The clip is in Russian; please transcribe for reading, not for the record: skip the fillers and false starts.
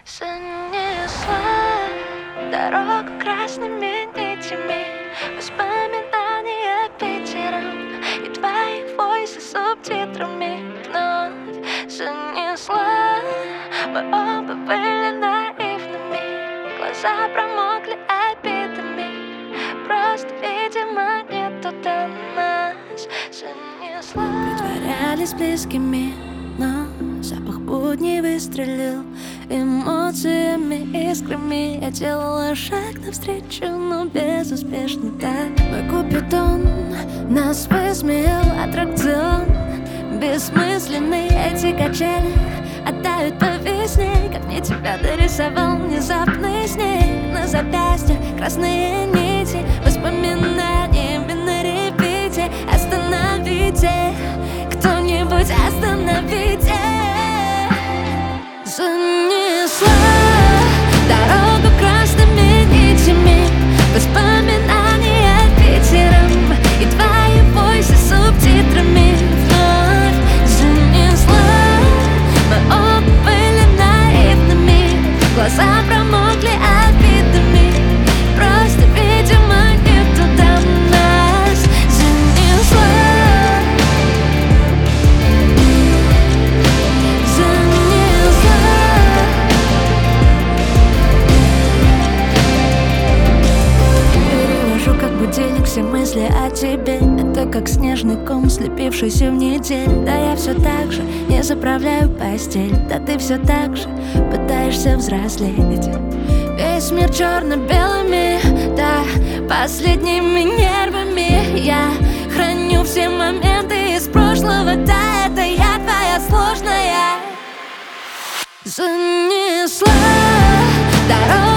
Занесла дорогу красными нитями, воспоминания вечером и твои войсы субтитрами. Вновь занесла, мы оба были наивными, глаза промокли обидами, просто, видимо, нету до нас. Занесла. Притворялись близкими, но запах будней выстрелил эмоциями, искрами. Я делала шаг навстречу, но безуспешно так. Мой купидон нас высмеял, аттракцион бессмысленный. Эти качели оттают по весне, как мне тебя дорисовал внезапный снег. На запястье красные нити, воспоминаниями на репите. Остановите, кто-нибудь остановите. Занесла дорогу красными нитями, воспоминания вечером и твои войсы субтитрами. Вновь занесла, мы оба были наивными, глаза промокли обидами, просто, видимо, нету до нас. Занесла. Будильник, все мысли о тебе. Это как снежный ком, слепившийся в неделю. Да я все так же не заправляю постель. Да ты все так же пытаешься взрослеть. Весь мир черно-белыми, да, последними нервами. Я храню все моменты из прошлого. Да, это я твоя сложная. Занесла дорогу